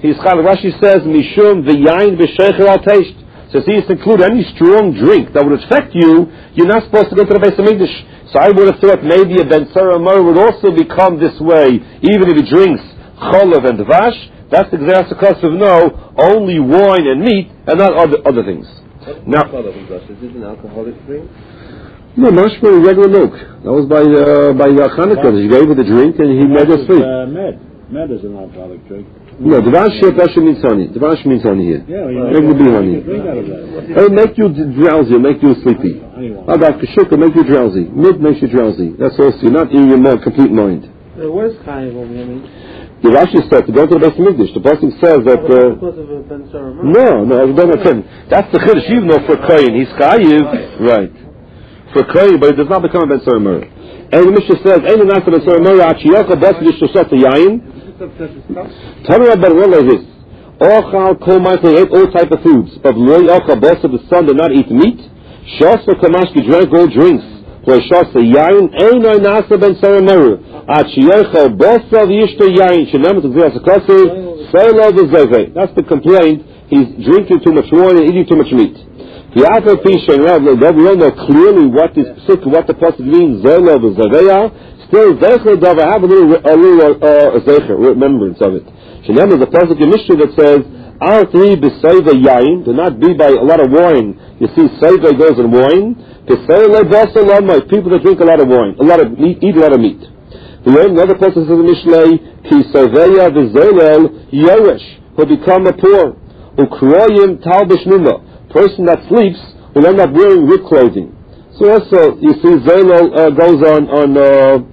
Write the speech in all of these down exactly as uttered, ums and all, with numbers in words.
he's Chal. Rashi says, Mishum v'yayin v'sheicher al taste. So see, it's include any strong drink that would affect you, you're not supposed to go to the Beis HaMikdash. So I would have thought maybe a Ben Sarah Mur would also become this way, even if he drinks Cholav and Dvash. That's the exact cause of no, only wine and meat, and not other other things. Now, Cholav and Dvash, is it an alcoholic drink? No, mashma regular milk. That was by uh, by uh, Chanukah. He gave her the drink and he made her sleep. Uh, med. Med is an alcoholic drink. No, Dvash means honey. Dvash means honey here. Yeah, well, it will be honey. It'll make you drowsy, it'll make you sleepy. How about Kashuk, it'll make you drowsy. Milk makes you drowsy. That's also, you're not in your more complete mind. Uh, what is Chayiv over here mean? The Rashi said to go to the Beis HaMikdash. The Pasuk says that... Uh, because of a Ben Sarah Mur. No, no, I don't know. That's the Chiddush, even though for Kohen, he's Chayiv, right. For Kohen, but it does not become a Ben Sarah Mur. And the Mishnah says, Ein Nasa Ben Sarah Mur, Achiyaka Bas Yishosot Yayin. Tell me about what like this. Ochal kol ma'aseh ate all type of foods, but loy ochal bosa the son did not eat meat. Shasa kamashki drank all drinks. For shasa yayin einay nasa ben sarah meru. At sheyechal bosa v'yishto yayin shenemet gzeras akasi seilo v'zevei. That's the complaint. He's drinking too much wine and eating too much meat. The other piece and Rav, we don't know clearly what this what the pasuk means. Seilo v'zevei. Still, Zecher Dava, have a little, a little uh, Zecher, remembrance of it. Shenem is a pasuk in Mishnah that says, Al Tri B'Seiva Yayin, do not be by a lot of wine. You see, Seiva goes in wine. B'Seiva B'Seiva Lamai, people that drink a lot of wine, a lot of meat, eat a lot of meat. The other pasuk says in Mishnah, Ki Seiveya V'Zeilel Yeresh, will become a poor. Ukroyim Talbish Numa, person that sleeps will end up wearing rib clothing. So also, you see, Zeilel uh, goes on, on, uh,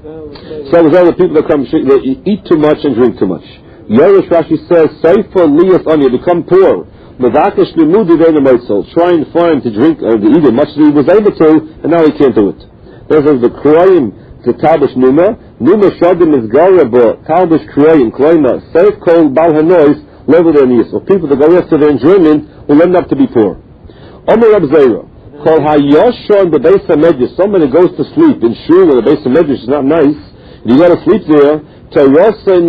So there's other people that come, they eat too much and drink too much. Yerush Rashi says, Seifa liyas on you, become poor. Mevakash limudi ve'ena moitzel. Try and find to drink, or to eat as much as he was able to, and now he can't do it. There's the kroyim to Talbish Numa. Numa shadim is garabo, Talbish kroyim, kroyima, Seif kol bal hanois, level their knees. Or people that go after their enjoyment will end up to be poor. Omer Rab Zera. Kol hayoshon the Beis HaMedrash. Somebody goes to sleep in shul where the Beis HaMedrash is not nice. You got to sleep there. Your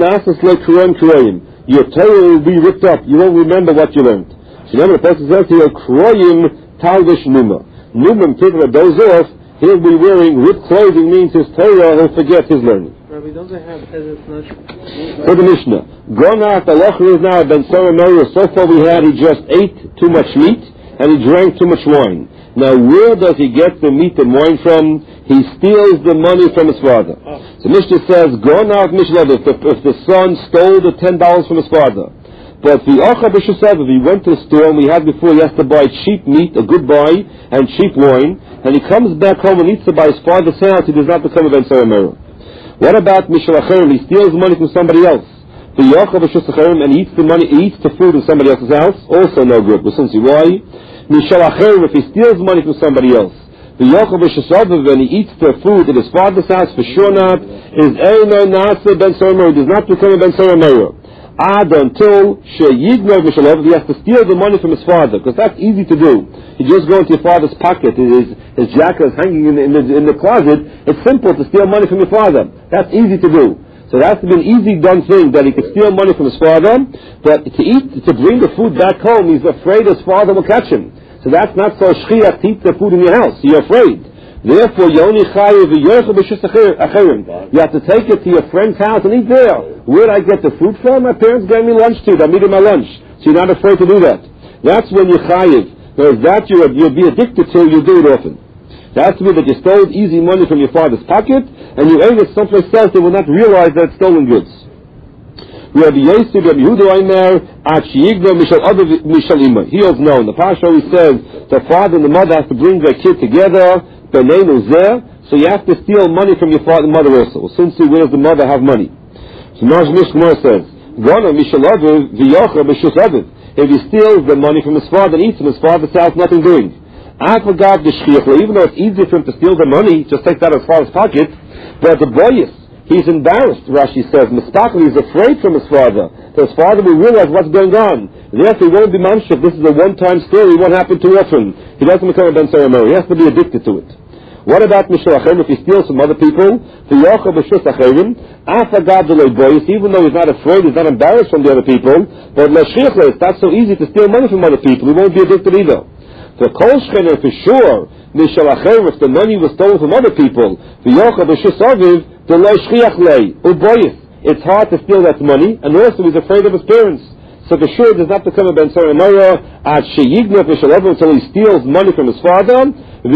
Torah will be ripped up. You won't remember what you learned. So remember the person says here, Kroyim Talvish Numa. Numa, people that doze off, he'll be wearing ripped clothing, means his Torah, he'll forget his learning. Rabbi, don't they have Ezra's Nash? For the Mishnah. Gonach, the Loch is now Ben Sarah Meru. So far we had, he just ate too much meat, and he drank too much wine. Now where does he get the meat and wine from? He steals the money from his father. Oh. So Mishnah says, go now, Mishnah, if the, if the son stole the ten dollars from his father. But the Ocha B'Shusav, if he went to the store, and we had before, he has to buy cheap meat, a good buy, and cheap wine, and he comes back home and eats it by his father's house, he does not become a Ben Sarah Meru. What about Mishal Acherim? He steals money from somebody else. The Ocha B'Shusav, and he eats the money, he eats the food in somebody else's house, also no good. But since why? Mishal Acherim, if he steals money from somebody else. The Yochel B'Shesadav, when he eats the food at his father's house, for sure not, is Eino Nasa Ben Sarah Meru, does not become a Ben Sarah Meru. Ad until Sheyigno B'Shalav, he has to steal the money from his father, because that's easy to do. You just go into your father's pocket, his, his jacket is hanging in the, in, the, in the closet, it's simple to steal money from your father. That's easy to do. So that's been an easy done thing, that he could steal money from his father, but to eat, to bring the food back home, he's afraid his father will catch him. So that's not so shchiach to eat the food in your house. You're afraid. Therefore, you only chayiv v'yochel b'shus acherim. You have to take it to your friend's house and eat there. Where did I get the food from? My parents gave me lunch too. I'm eating my lunch. So you're not afraid to do that. That's when you chayiv. Whereas that you, you'll be addicted to, you do it often. That has to be that you stole easy money from your father's pocket, and you ate it someplace else, they will not realize that it's stolen goods. Rabbi Yosef, Rabbi Yehuda Omer, Ad Sheyigno Mishal Other Mishal Ima. He is known. The Pasha always says the father and the mother have to bring their kid together. Beneinu Zeh. So you have to steal money from your father and mother also. Since where does the mother have money? So Maj Mishmor says, Gona Mishal Other V'Yocha B'Shus Other. If he steals the money from his father and eats in his father's house, nothing doing. I forgot the shchiach. Even though it's easy for him to steal the money, just take that out of his father's pocket. But the boyus, he's embarrassed, Rashi says. Mistakli is afraid from his father. So his father will realize what's going on. Therefore, he won't be mamshuk. This is a one-time story. It won't happen too often. He doesn't become a Ben Sarah Meru. He has to be addicted to it. What about Mishal Acherim if he steals from other people? V'yochel b'shus Acherim, afagad v'lo boyis, even though he's not afraid, he's not embarrassed from the other people, but l'shichle, it's not so easy to steal money from other people. He won't be addicted either. For kol shchener, for sure, Mishal Acherim, if the money was stolen from other people, v'yochel b'shus Aviv, the lo shchiach lei, u'boyis. It's hard to steal that money, and also he's afraid of his parents. So for sure it does not become a ben Sarah Mara at Sheyignah Mishalavim until he steals money from his father.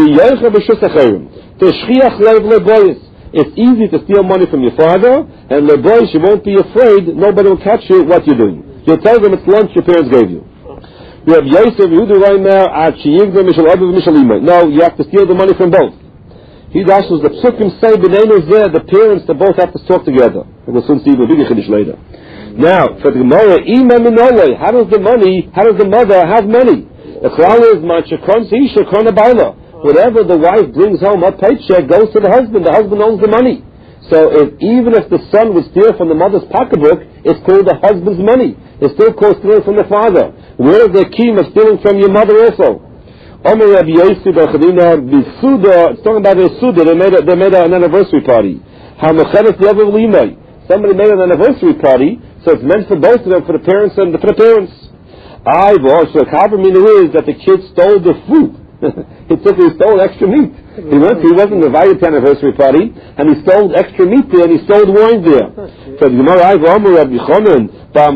It's easy to steal money from your father, and lebois, you won't be afraid, nobody will catch you what you're doing. You'll tell them it's lunch your parents gave you. You have Yosef Yehuda right now at Sheyignah Mishalavim Mishalima. No, you have to steal the money from both. He asks the Psukim say, the parents, they both have to talk together. And we'll soon see the bigger Chiddush later. Now, for the Gemara, how does the money, how does the mother have money? The klal is whatever the wife brings home, a paycheck goes to the husband. The husband owns the money. So if, even if the son would steal from the mother's pocketbook, it's called the husband's money. It's still called stealing from the father. Where is the key of stealing from your mother also? Omer Rabbi Yosef B'Chadina B'Suda, it's talking about a Suda, they made, a, they made an anniversary party. Somebody made an anniversary party, so it's meant for both of them, for the parents and the, for the parents. I was so is that the kid stole the food. he took he stole extra meat. He went he wasn't invited to an anniversary party, and he stole extra meat there, and he stole wine there. So the Gemara I Omer Rabbi Chonon Bar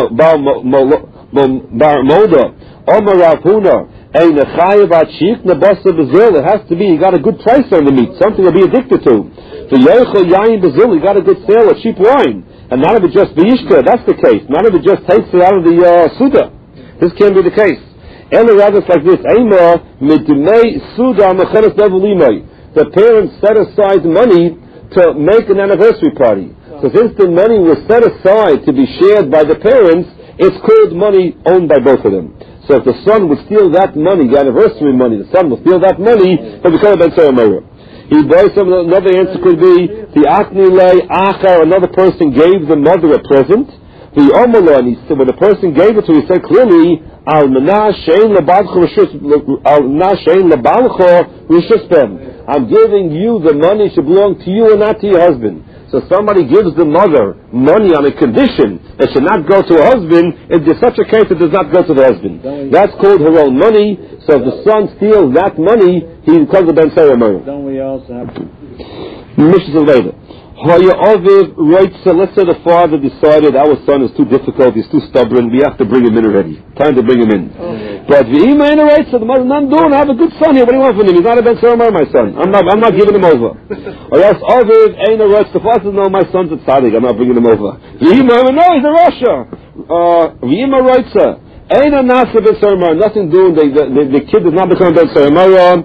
Moda Omer Rav Huna Ein Chayav Achik Nabasa Brazil. It has to be you got a good price on the meat, something to be addicted to. For Yochel Yain Brazil, you got a good sale of cheap wine. And not if it just V'yishka, that's the case. Not if it just takes it out of the uh, Suda. This can't be the case. Ela rather it's like this. Eima Midmei Suda Mecheres Levulimai. The parents set aside money to make an anniversary party. So since the money was set aside to be shared by the parents, it's called money owned by both of them. So if the son would steal that money, the anniversary money, the son will steal that money, he'll become a Ben Sarah Meira. He buys some. Another answer could be the Aknilei Achar. Another person gave the mother a present. The Omalon. He said when the person gave it to, he said clearly, Al Menah Shein Lebalcho Al Menah Shein Lebalcho Rishuspem. I'm giving you the money should belong to you and not to your husband. So somebody gives the mother money on a condition that should not go to her husband. If there's such a case, it does not go to the husband. That's called her own money. So if the son steals that money, he becomes a Ben Sarah Meira. Don't we also have to... Mishnah later. Let's say the father decided our son is too difficult, he's too stubborn, we have to bring him in already. Time to bring him in. Okay. But the Ima ain't right, so the mother, I'm doing, I have a good son here, what do you want from him? He's not a Ben Sarah Meira, my son. I'm not, I'm not giving him over. Or else Ovid ain't a right, the father says, no, my son's a tzaddik, I'm not bringing him over. The Ima, no, he's a Russia. Uh, the Ima right, sir. Ain't a nasa Ben Sarah Meira, nothing doing, the, the, the kid does not become Ben Sarah Meira.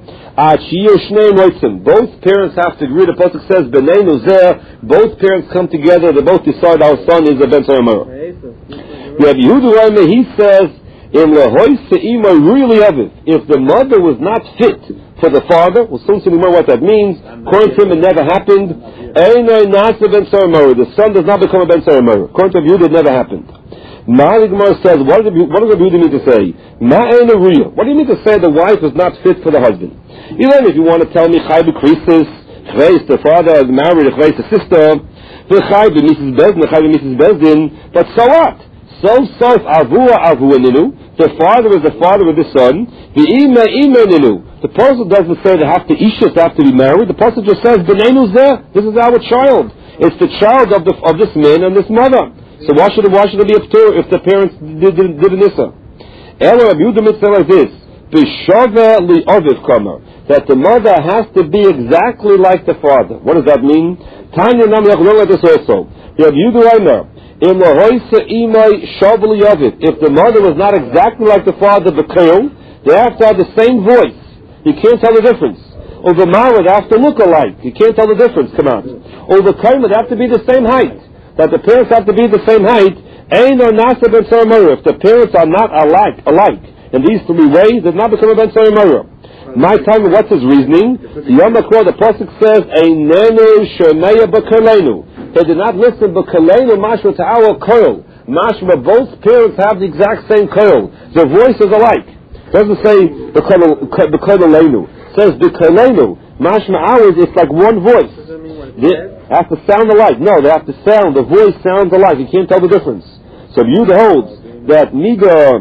Both parents have to agree. The pasuk says, "B'nei nuzeh." Both parents come together. They both decide our son is a Ben Sarah Meira. We have Yehuda. He says, "In lehois se'ima really of it." If the mother was not fit for the father, we'll soon see more what that means. According to him, it never happened. Einay nasa Ben Sarah Meira. The son does not become a Ben Sarah Meira. According to Yehuda, it never happened. Ma'al Gemara says, what does the Yehuda mean to say? Ma'ain a real. What do you mean to say the wife is not fit for the husband? Even if you want to tell me Chai b'Krisis, Chveis, the father is married, Chveis, the sister, the Chai b'Missus Bezdin, the Chai b'Missus Bezdin, but so what? So sof avua avua ninu. The father is the father of the son. The ima ima ninu. The person doesn't say they have to ishus, they have to be married. The person just says b'neinu's there. This is our child. It's the child of the of this man and this mother. So why should it, why should it be a ptur if the parents did did, did an issa? Ela Rabbi Yehuda mitzvah like this. B'shava li'oviv kamer. That the mother has to be exactly like the father. What does that mean? Tanya nam yachzor like this also. Rabbi Yehuda Reimer. In the hoisa imay shav li'oviv. If the mother was not exactly like the father, the kail, they have to have the same voice. You can't tell the difference. Or the mara, they have to look alike. You can't tell the difference. Come on. Or the kail, they have to be the same height. That the parents have to be the same height. Ein or nasa ben Sarah Meira. If the parents are not alike, alike in these three ways, they not become a ben Sarah Meira. My time, what's his reasoning? The Yom Kippur, the pasuk says, "Einenu shemeya b'kalenu." They did not listen b'kalenu mashma to our koil. Mashma, both parents have the exact same koil. Their voice is alike. It doesn't say b'kalenu. It says b'kalenu. Mashma ours, it's like one voice. Does that mean what it They says? have to sound alike. No, they have to sound. The voice sounds alike. You can't tell the difference. So Yehuda holds that Miga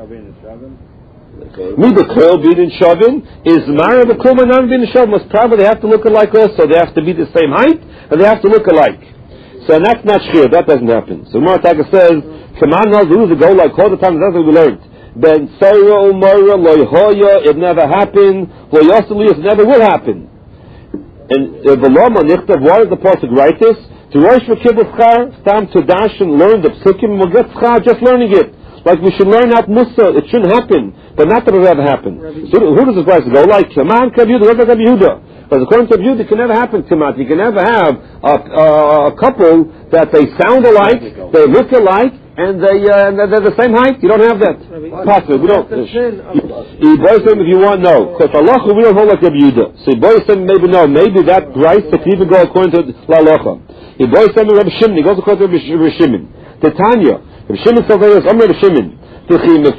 Miga Kol Bidin Shavin is Mara the Kol non Bidin Shavin. Most probably they have to look alike also. They have to be the same height and they have to look alike. So and that's not shir. That doesn't happen. So Gemara Taka says, "Come on, now do the go like all the time." That's what we learned. Ben Sarah Umara Loy Hoya. It never happened. Loy Yoseli. It never will happen. And Beloma Nichtav. Why does the pasuk write this? To Rosh V'Kibbutz Char, Stam to dash and learn the psukim. We'll get schar just learning it. Like we should learn out Musa. It shouldn't happen, but not that it will ever happen. So who does this verse go like? Come on, Kav Yehuda. What about Kav Yehuda? Because according to Yehuda, it can never happen, Timat. You can never have a, a, a couple that they sound alike, they look alike, and they uh, and they're the same height. You don't have that. Possibly, we don't. Iboisem, if you want, no. Because Allah, we don't hold like Rabbi Yehuda. So Iboisem, maybe no. Maybe that Bryce that even go according to La Locha. Iboisem, Rabbi Shimon, he goes according to Rabbi Shimon. The Tanya, Rabbi Shimon says, I'm Rabbi Shimon. Goes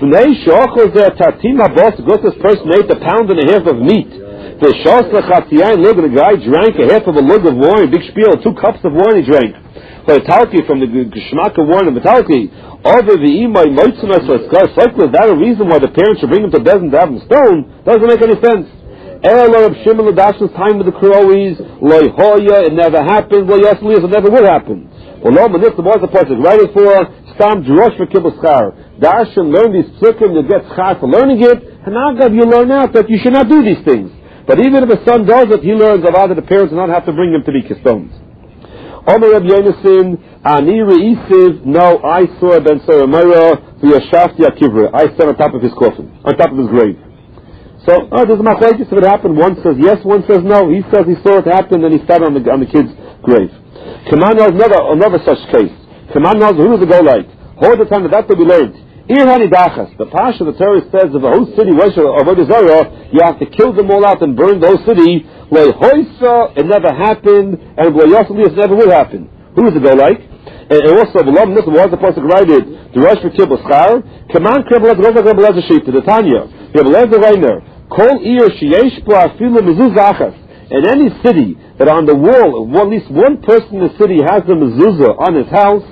this person ate a pound and a half of meat. The Shas Lechatziyain, look at the guy drank a half of a lug of wine, big spiel, two cups of wine he drank. For a talki from the Geshmak of wine of the talki. Over the imay moitzunas for cycle. Is that a reason why the parents should bring him to Bezdin to have him stoned? Doesn't make any sense. Elo of Shimon Ladash's time with the Krois, Loy Hoya, it never happened. Loy Yoselias, it never will happen. Well, no, but this was the person right it for Stam Jerosh for Kibbutz Schar. Dash and learn these psukim, you get schar for learning it. And now you learn out that you should not do these things. But even if the son does it, he learns that either the parents will not have to bring him to be stoned. Omer Reb Yonason, Ani Reisiv, no, I saw Ben Saramira, V'yashafti Akivra. I sat on top of his coffin, on top of his grave. So, oh, there's a machlokes if it happened. One says yes, one says no. He says he saw it happen, and he sat on the on the kid's grave. Kaman knows another, another such case. Kaman knows who does it go like? Hold the time that to be learned. Irhani Dachas. The Pasha, the Torah says, if a whole city was Avodah Zarah, you have to kill them all out and burn the whole city. Lo Hoisa, it never happened, and Lo Yoseli, it never will happen. Who does it go like? And, and also, B'lam Nisr, was the pasuk write it? The Rosh V'Kibbutz Char. Kaman Krebelez, Rosh V'Kibbutz Sheep, to the Tanya. Krebelez the Reiner. Kol Ir Sheyesh Bo Afilu Mezuzah Achas. In any city that on the wall, at least one person in the city has a mezuzah on his house,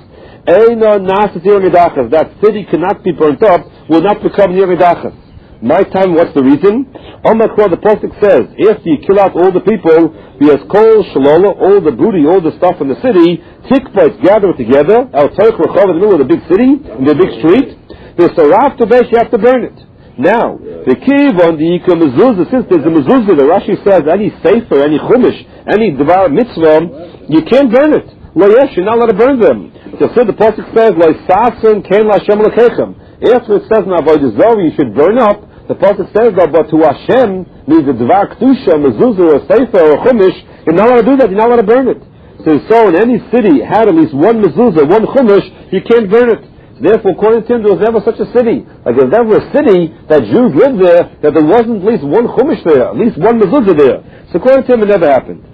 that city cannot be burnt up, will not become near Midachas. My time, what's the reason? Omakra, the Pasuk says, after you kill out all the people, because kol shalola, all the booty, all the stuff in the city, tikva, gather it together, al toich rechov, in the middle of the big city, in the big street, the saraf to besh, you have to burn it. Now, the kiv on the ikam mezuzah, since there's a mezuzah, the Rashi says, any sefer, any chumash, any devar mitzvah, you can't burn it. Lo yesh, you're not allowed to burn them. So the pasuk says, "Lo sasen ken Hashem lekechem." After it says in Avodah Zarah you should burn up, the pasuk says that, but to Hashem means a dvar kedusha, mezuzah, or a sefer, or a chumash. You're not allowed to do that. You're not allowed to burn it. So, so in any city had at least one mezuzah, one chumash, you can't burn it. So therefore, according to him, there was never such a city. Like there was never a city that Jews lived there that there wasn't at least one chumash there, at least one mezuzah there. So according to him, it never happened.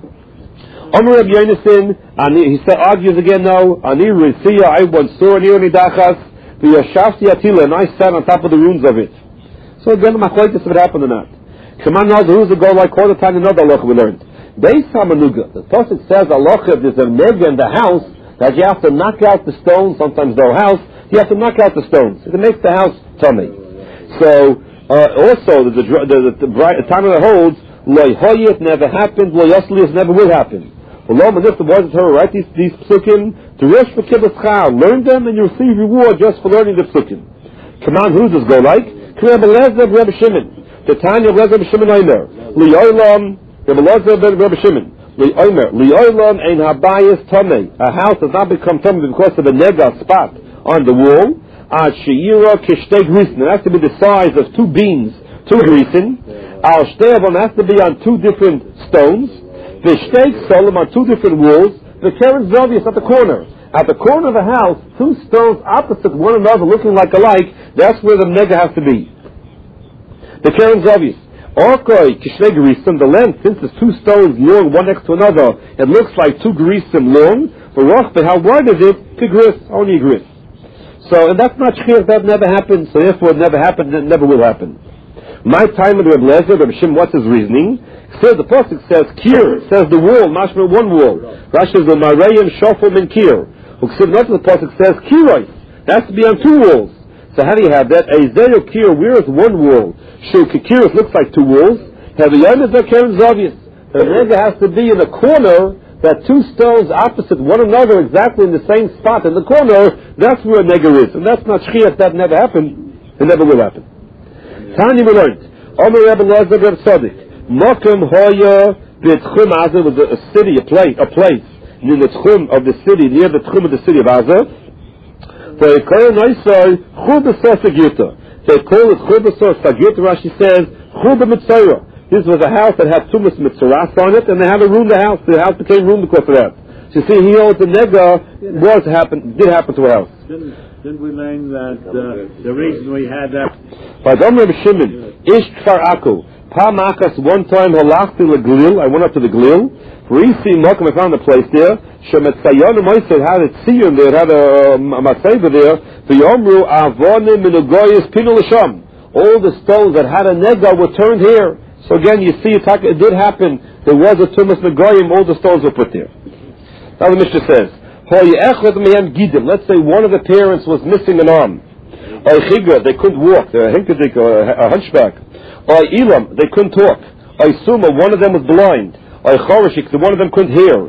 Omer Reb Yonason, he said, argues again now, Ani Risiya, I once saw an Nidachas, the Yashafti Atila, and I sat on top of the ruins of it. So again, machlokes if it happened or not. Kaman knows who's the go like all the time, another halacha we learned. Beis Hamanuga, the Pasuk says, halacha, if there's a nega in the house, that you have to knock out the stones, sometimes no house, you have to knock out the stones. It makes the house tummy. So, uh, also, the, the, the, the, the time that holds, Lo Hoyet never happened, Lo Yoslius never will happen. Well, and if the boys of Torah write these, these psukim, to Rosh V'Kibbutz Char, learn them and you receive reward just for learning the psukim. Come on, who does this go like? Krebelezah Rebbe Shimon. The Tanya Rebbe Shimon Omer. Li'olam, Krebelezah Rebbe Shimon. Li'omer. Li'olam ein habayis tamei. A house does not become tamei because of a nega spot on the wall. Ad she'ira kishtei grisin. It has to be the size of two beams, two grisin. Al shtei avon has to be on two different stones. The stakes solemn on two different walls. The Keren Zovius at the corner. At the corner of the house, two stones opposite one another, looking like alike. That's where the nega has to be. The Keren Zovius. Orkoi kishnei gerisim. The length, since it's two stones long, one next to another, it looks like two gerisim long. But rochbe, how wide is it? Kigris, only a gris. So, and that's not shchir. That never happened. So therefore, it never happened. It never will happen. My time with Reb Lezer, Reb Shim, what's his reasoning? So the pasuk says kir, says the wall, mashma one wall. Rashi says the marayim shofel min kir. Not the pasuk says kirois. It has to be on two walls. So how do you have that? Ezeyo kir, where is one wall? Shul kikiros looks like two walls. Have the yom is obvious. The nega has to be in a corner. That two stones opposite one another, exactly in the same spot in the corner. That's where a nega is, and that's not shchias. That never happened. It never will happen. Tani we learned. Omer Rebbe Lezer Reb Tzaddik. Mokem Hoya B'Tchum Aza was a city, a place, a place near the tchum of the city, near the tchum of the city of Aza. They call it Noisai Chub B'Sor Sagirta. They call it Chub B'Sor Sagirta. Rashi says Chub B'Mitzayah. This was a house that had tumas mitzaras on it, and they had to ruin the house. The house became ruined because of that. So you see, he holds the nega was happen, did happen to a house. Didn't, didn't we learn that uh, the reason we had that? By Dom Reb Shimon, Ish Kfar Akko, Pa Makas, one time halachti leglil, I went up to the glil, Risi Mokum, I found a place there, Shemet Sayon Moised had a tziyun there, had a, a maseva there, the Yomru Avonim Minugoyis Pinu L'Sham. All the stones that had a nega were turned here. So again, you see, it did happen. There was a tumas negoyim. All the stones were put there. Now the Mishnah says, let's say one of the parents was missing an arm. Or they couldn't walk. They were a hunchback. Or ilam, they couldn't talk. Or suma, one of them was blind. Or chorashik, one of them couldn't hear.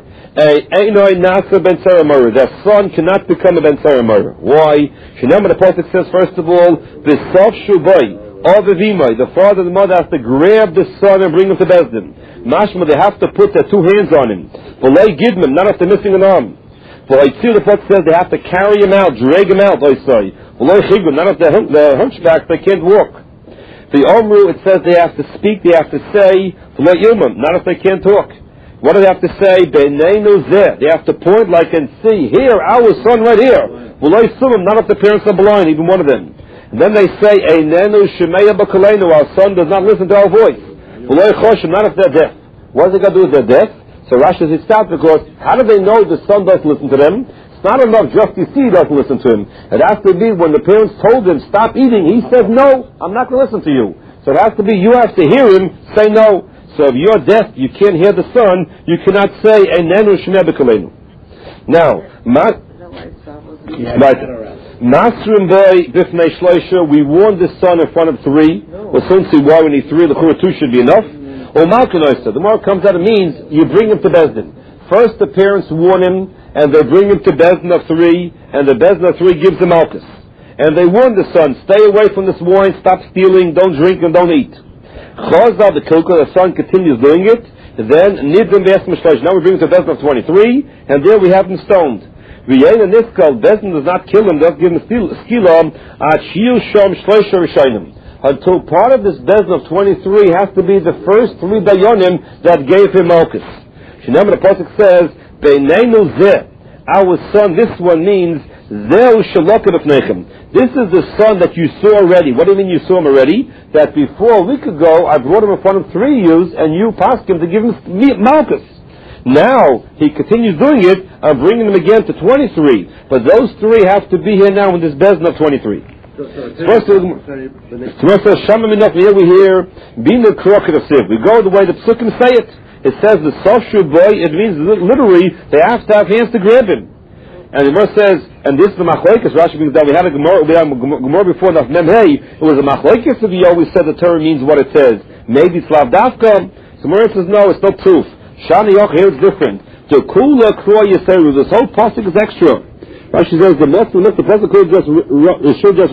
Their son cannot become a ben saramar. Why? The Prophet says, first of all, b'sof shubai. The father and the mother have to grab the son and bring him to Bezdin. Mashma, they have to put their two hands on him. V'lei gidman, not if they're missing an arm. V'lei tzir, the Prophet says they have to carry him out, drag him out, I say. V'lei chigman, not if they're, they're hunchback, they can't walk. The Omru, it says they have to speak, they have to say, v'lei ilman, not if they can't talk. What do they have to say? B'neinu zeh, they have to point like and see, here, our son right here. V'lei sumim, not if the parents are blind, even one of them. And then they say, Einenu Shemeya B'Kaleinu, our son does not listen to our voice. V'loi Choshem, not if they're deaf. What is it got to do if they're deaf? So Rashi says it's out because how do they know the son doesn't listen to them? It's not enough just to see he doesn't listen to him. It has to be when the parents told him, stop eating, he said, no, I'm not going to listen to you. So it has to be, you have to hear him say no. So if you're deaf, you can't hear the son, you cannot say, Einenu Shemeya B'Kaleinu. Now, Ma... Nasrim boy bifnei shloisha. We warned the son in front of three. Well, since he why we need three, the two should be enough. Or malkanoisa. The more it comes out, it means you bring him to Bezdin. First, the parents warn him, and they bring him to Bezdin of three, and the Bezdin of three gives him malchus. And they warn the son, stay away from this wine, stop stealing, don't drink, and don't eat. Chazal the kilka, the son continues doing it. Then nidrim be'esm shloisha. Now we bring him to Bezdin of twenty-three, and there we have him stoned. V'yein niskal, Bezdin does not kill him, doesn't give him skila, at shiu shom shloisha rishonim. Until part of this Bezdin of twenty-three has to be the first three dayonim that gave him malchus. Shinam the pasuk says, Beineinu zeh, our son, this one means, Zeu shalokim b'fnechem. This is the son that you saw already. What do you mean you saw him already? That before a week ago, I brought him in front of three Jews, and you passed him to give him malchus. Now, he continues doing it, I'm bringing him again to twenty-three. But those three have to be here now in this Bezdin of twenty-three. First, here we hear, being the crooked of sieve. We go the way the psukim say it. It says the social boy, it means literally, they have to have hands to grab him. And the verse says, and this is the machlokes, Rashi brings down, we had a Gemara, we had a Gemara before, the Mem Hey, it was a machlokes if he always said the Torah means what it says. Maybe it's lavdavka. So Gemara says, no, it's no proof. Shani Yoch, here it's different. To kula kroy yiseru, this whole pasuk is extra. Rashi says the most the pasuk could just should just